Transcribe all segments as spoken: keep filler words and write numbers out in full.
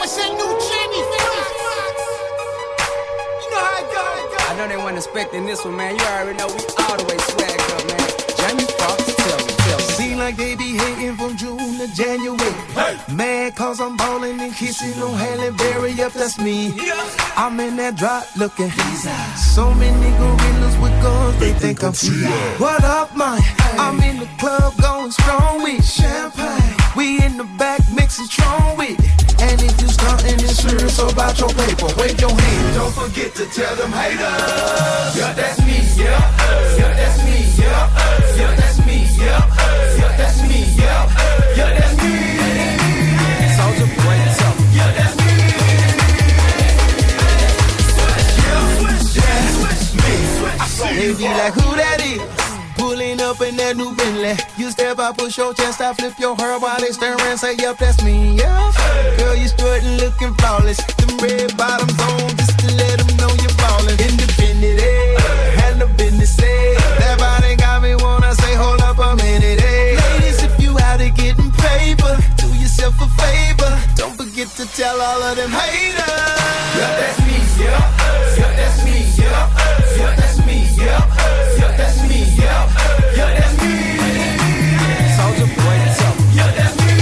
what's that new Jimmy finish? You know how it go. I know they weren't expecting this one, man. You already know we all the way swagged up, man. Jamie Foxx, tell me, tell me. Seem like they be hating from June to January. Hey. Mad cause I'm ballin' and kissing on Halle Berry. Yep, that's me. Yeah. I'm in that drop looking. So many gorillas with guns, they, they think, think I'm free. What up, man? Hey. I'm in the club going strong with champagne. We in the back mixing strong with it. And if you stuntin' and serious about your paper, wave your hand. Don't forget to tell them haters. Yeah, that's me, yeah. Yeah, that's me, yeah. Yeah, that's me, yeah. Yeah, that's me, yeah. Yeah, that's me. Soulja Boy, tell me. Yeah, that's me. Yeah, that's me. They be like, who that is? Pulling up in that new Bentley. You step out, push your chest, I flip your hair while they stare and say, yup, that's me, yeah. Hey. Girl, you strutting, looking flawless. Them red bottoms on, just to let them know you're ballin'. Independent, eh? Hey. Handle business, eh? That body got me wanna say, hold up a minute, eh? Ladies, if you out here getting paper, do yourself a favor. Don't forget to tell all of them haters. Yeah, that's me, yeah. Yeah, that's me, yeah. Yeah, that's me, yeah. Yeah, that's me, yeah. Yeah, that's me. Soulja Boy, tell me. Yeah, that's me.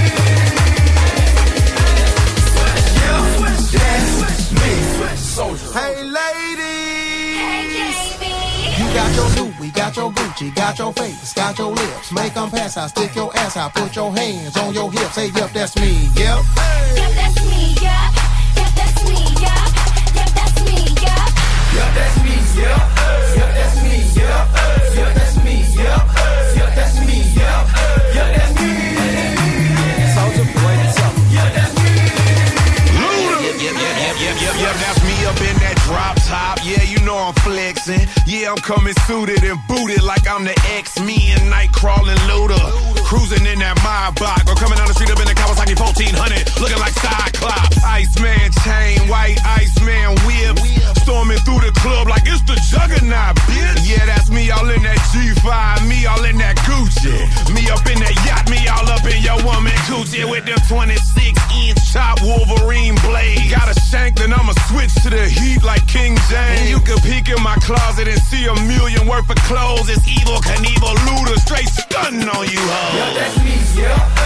Yeah, that's me. Soulja. Hey, ladies. Hey, Jamie. You got your Louis, got your Gucci, got your face, got your lips. Make them pass out, stick your ass out, put your hands on your hips. Say, yep, that's me, yep. Yep, that's me, yeah. Yep, that's me, yeah. Yep, that's me, yeah. Yep, that's me, yeah. Yep, that's me, yeah. Yep, that's me, yeah. Yep, that's me, yeah. Yep, that's me. Soulja Boy, tell me. Yeah, that's me. Yep, yep, yep, yep, yep, yep, yep, that's me up in that drop top. Yeah, you know I'm flexing. Yeah, I'm coming suited and booted like I'm the X-Me and Nightcrawling Luda. Cruising in that Maybach or coming down the street up in the Kawasaki fourteen hundred, looking like Cyclops. Iceman chain, white Iceman whip. Storming through the club like it's the Juggernaut, bitch. Yeah, that's me all in that G five, me all in that Gucci. Me up in that yacht, me all up in your woman coochie with them twenty-six inch chop Wolverine blade. Got a shank, then I'ma switch to the heat like King James. And you can peek in my closet and see a million worth of clothes. It's Evel Knievel Luda, straight stunning on you, ho. Yeah, that's me, yeah.